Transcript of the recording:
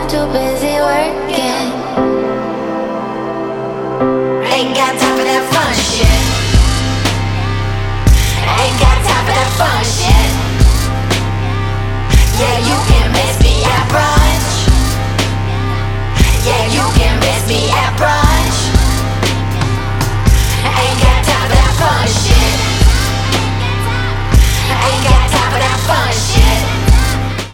too busy working. Ain't got time for that fun shit. Ain't got time for that fun shit. Yeah, you